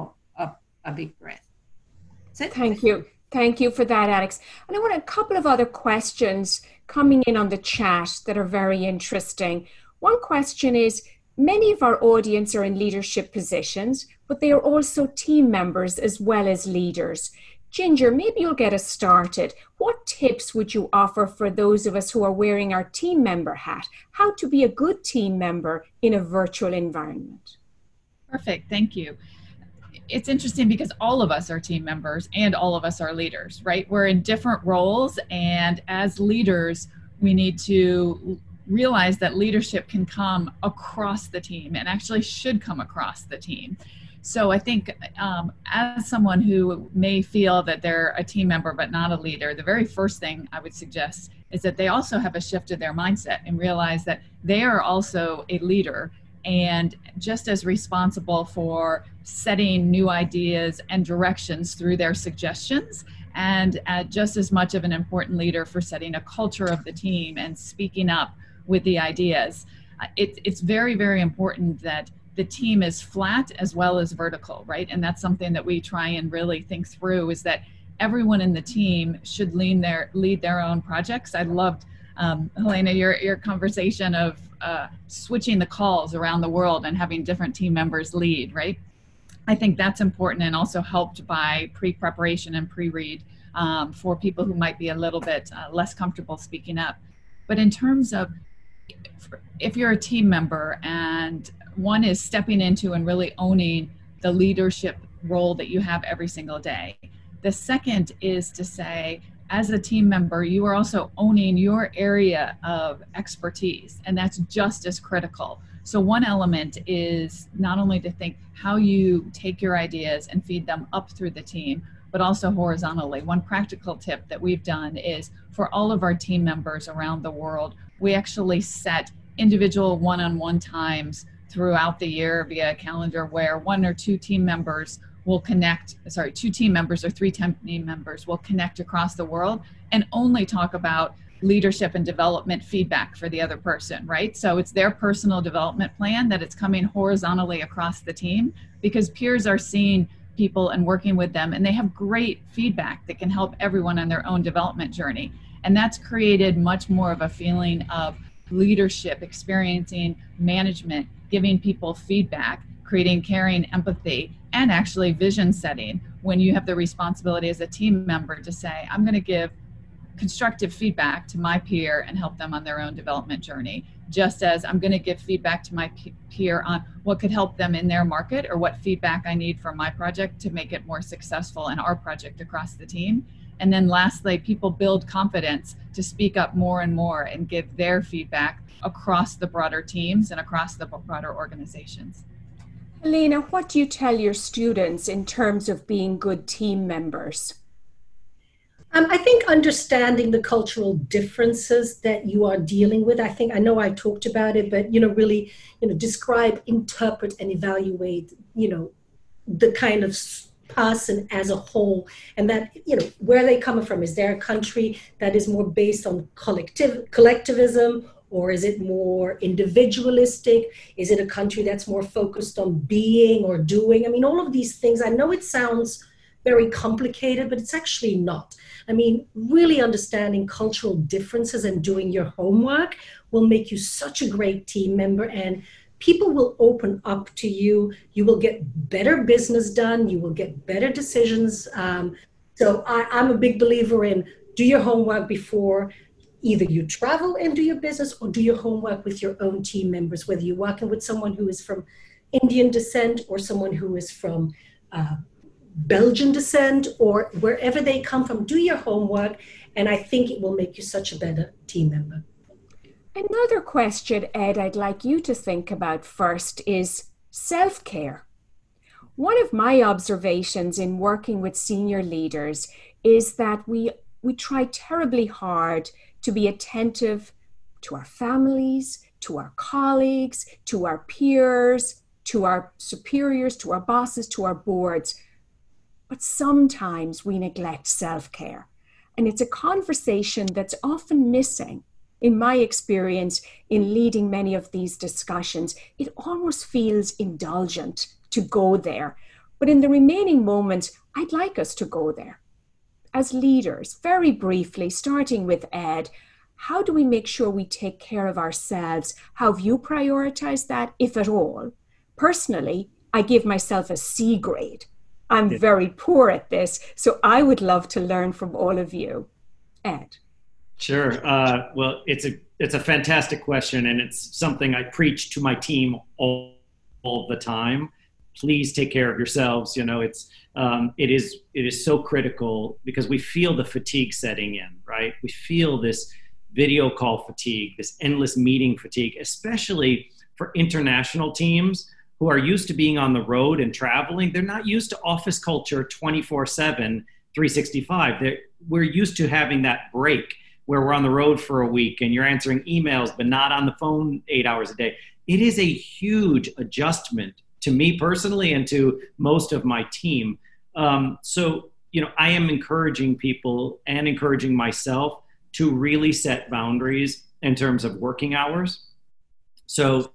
big breath. Thank you. Thank you for that, Alex. And I want a couple of other questions coming in on the chat that are very interesting. One question is, Many of our audience are in leadership positions, but they are also team members as well as leaders. Ginger, maybe you'll get us started. What tips would you offer for those of us who are wearing our team member hat? How to be a good team member in a virtual environment? Perfect, thank you. It's interesting because all of us are team members and all of us are leaders, right? We're in different roles, and as leaders, we need to realize that leadership can come across the team and actually should come across the team. So I think as someone who may feel that they're a team member but not a leader, the very first thing I would suggest is that they also have a shift in their mindset and realize that they are also a leader and just as responsible for setting new ideas and directions through their suggestions, and just as much of an important leader for setting a culture of the team and speaking up with the ideas. It's very, very important that the team is flat as well as vertical, right? And that's something that we try and really think through, is that everyone in the team should lead their own projects. I loved, Helena, your conversation of switching the calls around the world and having different team members lead, right? I think that's important, and also helped by pre-preparation and pre-read for people who might be a little bit less comfortable speaking up. But in terms of, if you're a team member and one is stepping into and really owning the leadership role that you have every single day. The second is to say, as a team member, you are also owning your area of expertise, and that's just as critical. So one element is not only to think how you take your ideas and feed them up through the team, but also horizontally. One practical tip that we've done is for all of our team members around the world, we actually set individual one-on-one times throughout the year via a calendar where one or two team members will connect, two team members or three team members will connect across the world and only talk about leadership and development feedback for the other person, right? So it's their personal development plan that it's coming horizontally across the team, because peers are seeing people and working with them, and they have great feedback that can help everyone on their own development journey. And that's created much more of a feeling of leadership, experiencing management, giving people feedback, creating caring, empathy, and actually vision setting when you have the responsibility as a team member to say, I'm going to give constructive feedback to my peer and help them on their own development journey, just as I'm going to give feedback to my peer on what could help them in their market or what feedback I need for my project to make it more successful in our project across the team. And then lastly, people build confidence to speak up more and more and give their feedback across the broader teams and across the broader organizations. Helena, what do you tell your students in terms of being good team members? I think understanding the cultural differences that you are dealing with. I know I talked about it, but, really, describe, interpret, and evaluate, the kind of person as a whole, and that, where they coming from. Is there a country that is more based on collectivism, or is it more individualistic? Is it a country that's more focused on being or doing? I mean, all of these things, I know it sounds very complicated, but it's actually not. I mean, really understanding cultural differences and doing your homework will make you such a great team member, and people will open up to you. You will get better business done. You will get better decisions. So I'm a big believer in do your homework before either you travel and do your business, or do your homework with your own team members, whether you're working with someone who is from Indian descent or someone who is from Belgian descent, or wherever they come from. Do your homework, and I think it will make you such a better team member. Another question, Ed, I'd like you to think about first is self-care. One of my observations in working with senior leaders is that we try terribly hard to be attentive to our families, to our colleagues, to our peers, to our superiors, to our bosses, to our boards. But sometimes we neglect self-care. And it's a conversation that's often missing. In my experience in leading many of these discussions, it almost feels indulgent to go there. But in the remaining moments, I'd like us to go there. As leaders, very briefly, starting with Ed, how do we make sure we take care of ourselves? How have you prioritized that, if at all? Personally, I give myself a C grade. I'm very poor at this, so I would love to learn from all of you. Ed. Sure. Well, it's a fantastic question, and it's something I preach to my team all the time. Please take care of yourselves. You know, it is so critical because we feel the fatigue setting in, right? We feel this video call fatigue, this endless meeting fatigue, especially for international teams who are used to being on the road and traveling. They're not used to office culture 24/7, 365. We're used to having that break where we're on the road for a week and you're answering emails but not on the phone 8 hours a day. It is a huge adjustment to me personally and to most of my team. So, you know, I am encouraging people and encouraging myself to really set boundaries in terms of working hours. So,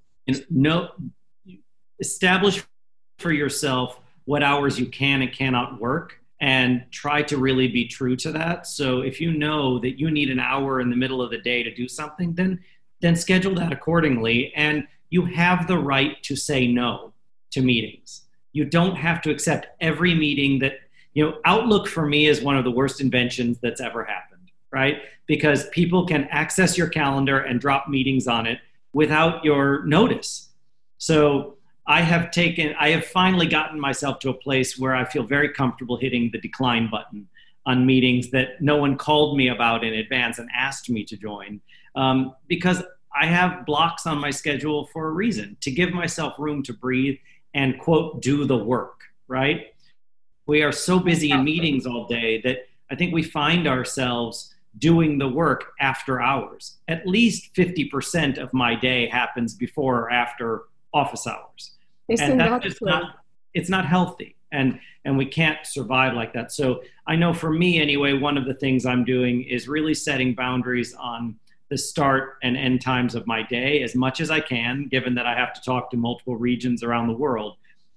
establish for yourself what hours you can and cannot work, and try to really be true to that. So if you know that you need an hour in the middle of the day to do something, then schedule that accordingly. And you have the right to say no to meetings. You don't have to accept every meeting that, you know, Outlook for me is one of the worst inventions that's ever happened, right? Because people can access your calendar and drop meetings on it without your notice. So I have finally gotten myself to a place where I feel very comfortable hitting the decline button on meetings that no one called me about in advance and asked me to join, because I have blocks on my schedule for a reason, to give myself room to breathe and, quote, do the work, right? We are so busy in meetings all day that I think we find ourselves doing the work after hours. At least 50% of my day happens before or after office hours. And that's just it's not healthy. And we can't survive like that. So I know for me anyway, one of the things I'm doing is really setting boundaries on the start and end times of my day as much as I can, given that I have to talk to multiple regions around the world.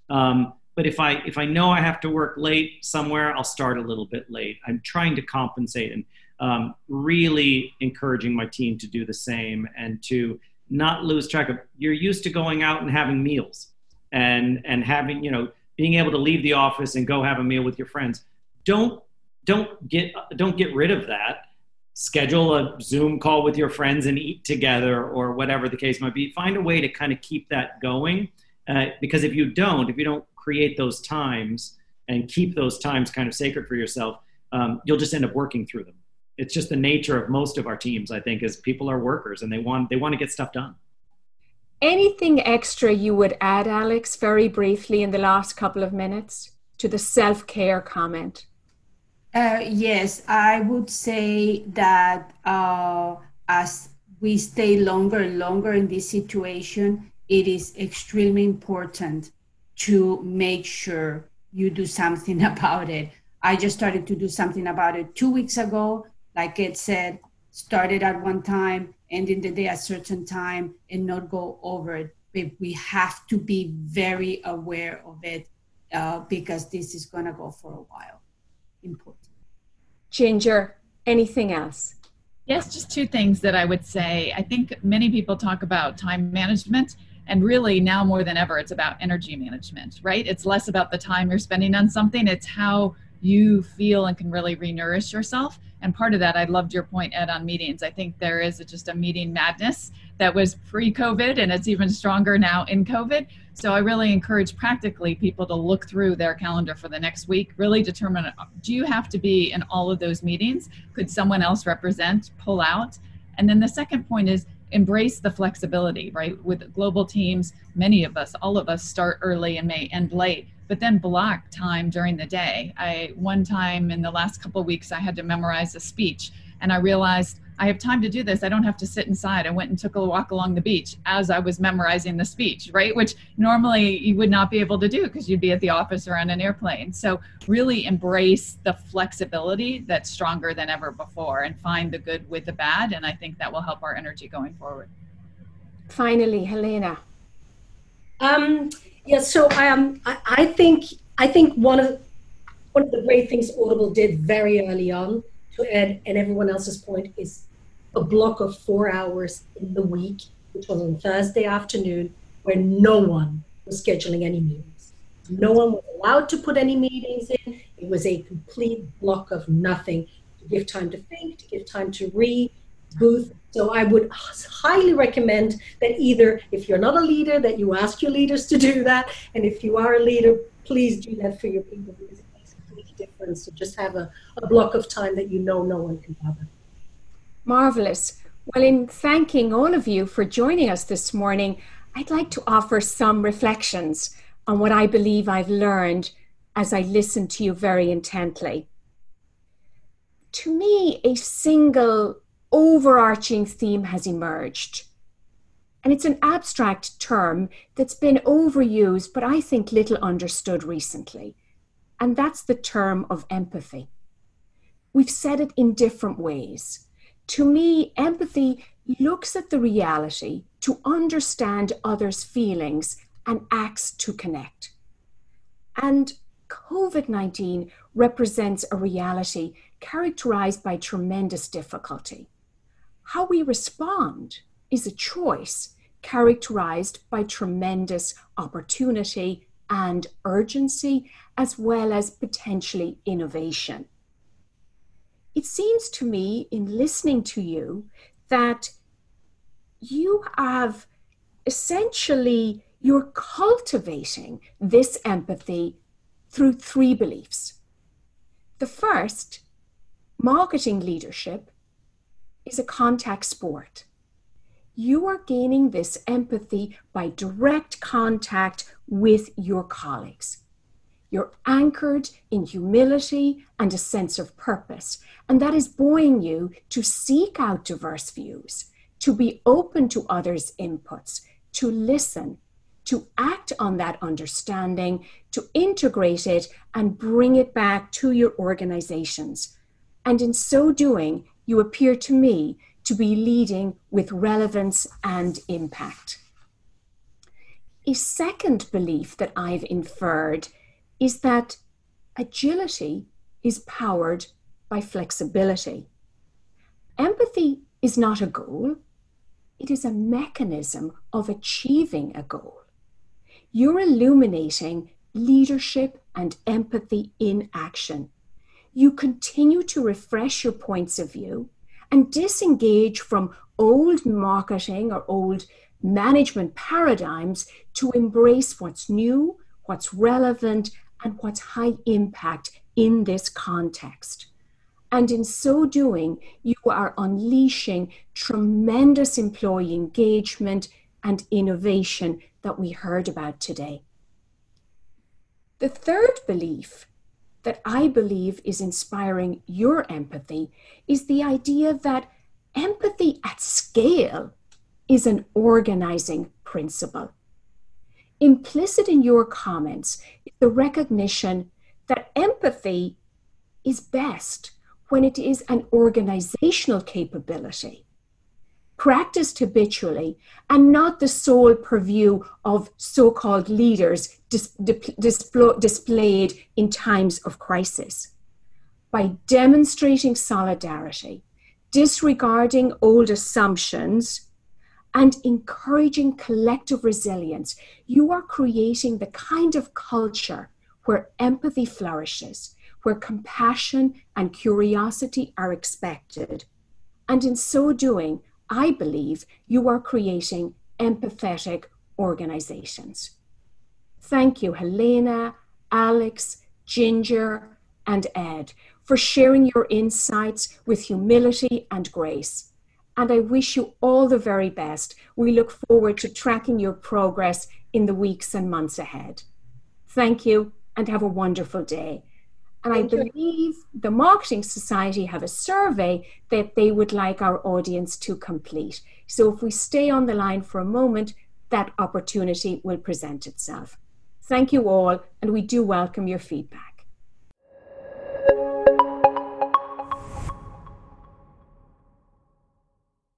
But if I know I have to work late somewhere, I'll start a little bit late. I'm trying to compensate and really encouraging my team to do the same and to not lose track of, you're used to going out and having meals and having, you know, being able to leave the office and go have a meal with your friends. Don't get rid of that. Schedule a Zoom call with your friends and eat together, or whatever the case might be. Find a way to kind of keep that going, because if you don't create those times and keep those times kind of sacred for yourself, you'll just end up working through them. It's just the nature of most of our teams, I think, is people are workers and they want to get stuff done. Anything extra you would add, Alex, very briefly in the last couple of minutes to the self-care comment? Yes, I would say that as we stay longer and longer in this situation, it is extremely important to make sure you do something about it. I just started to do something about it 2 weeks ago. Like Ed said, started at one time, ending the day at a certain time, and not go over it. But we have to be very aware of it because this is going to go for a while. Important. Ginger, anything else? Yes, just two things that I would say. I think many people talk about time management, and really now more than ever, it's about energy management, right? It's less about the time you're spending on something. It's how you feel and can really re-nourish yourself. And part of that, I loved your point, Ed, on meetings. I think there is just a meeting madness that was pre-COVID, and it's even stronger now in COVID. So I really encourage practically people to look through their calendar for the next week, really determine, do you have to be in all of those meetings? Could someone else represent, pull out? And then the second point is embrace the flexibility, right? With global teams, many of us, all of us start early and may end late, but then block time during the day. One time in the last couple of weeks, I had to memorize a speech, and I realized I have time to do this. I don't have to sit inside. I went and took a walk along the beach as I was memorizing the speech, right? Which normally you would not be able to do because you'd be at the office or on an airplane. So really embrace the flexibility that's stronger than ever before and find the good with the bad. And I think that will help our energy going forward. Finally, Helena. Yes, so I think one of the great things Audible did very early on, to Ed and everyone else's point, is a block of 4 hours in the week, which was on Thursday afternoon, where no one was scheduling any meetings. No one was allowed to put any meetings in. It was a complete block of nothing, to give time to think, to give time to reboot. So I would highly recommend that either, if you're not a leader, that you ask your leaders to do that. And if you are a leader, please do that for your people, because it makes a huge difference to just have a block of time that you know no one can bother. Marvelous. Well, in thanking all of you for joining us this morning, I'd like to offer some reflections on what I believe I've learned as I listened to you very intently. To me, a single overarching theme has emerged. And it's an abstract term that's been overused, but I think little understood recently. And that's the term of empathy. We've said it in different ways. To me, empathy looks at the reality to understand others' feelings and acts to connect. And COVID-19 represents a reality characterized by tremendous difficulty. How we respond is a choice characterized by tremendous opportunity and urgency, as well as potentially innovation. It seems to me, in listening to you, that you have essentially, you're cultivating this empathy through three beliefs. The first, marketing leadership, is a contact sport. You are gaining this empathy by direct contact with your colleagues. You're anchored in humility and a sense of purpose, and that is buoying you to seek out diverse views, to be open to others' inputs, to listen, to act on that understanding, to integrate it and bring it back to your organizations. And in so doing, you appear to me to be leading with relevance and impact. A second belief that I've inferred is that agility is powered by flexibility. Empathy is not a goal, it is a mechanism of achieving a goal. You're illuminating leadership and empathy in action. You continue to refresh your points of view and disengage from old marketing or old management paradigms to embrace what's new, what's relevant, and what's high impact in this context. And in so doing, you are unleashing tremendous employee engagement and innovation that we heard about today. The third belief that I believe is inspiring your empathy is the idea that empathy at scale is an organizing principle. Implicit in your comments is the recognition that empathy is best when it is an organizational capability, practiced habitually, and not the sole purview of so-called leaders displayed in times of crisis. By demonstrating solidarity, disregarding old assumptions, and encouraging collective resilience, you are creating the kind of culture where empathy flourishes, where compassion and curiosity are expected. And in so doing, I believe you are creating empathetic organizations. Thank you, Helena, Alex, Ginger, and Ed, for sharing your insights with humility and grace. And I wish you all the very best. We look forward to tracking your progress in the weeks and months ahead. Thank you, and have a wonderful day. And I believe the Marketing Society have a survey that they would like our audience to complete. So if we stay on the line for a moment, that opportunity will present itself. Thank you all, and we do welcome your feedback.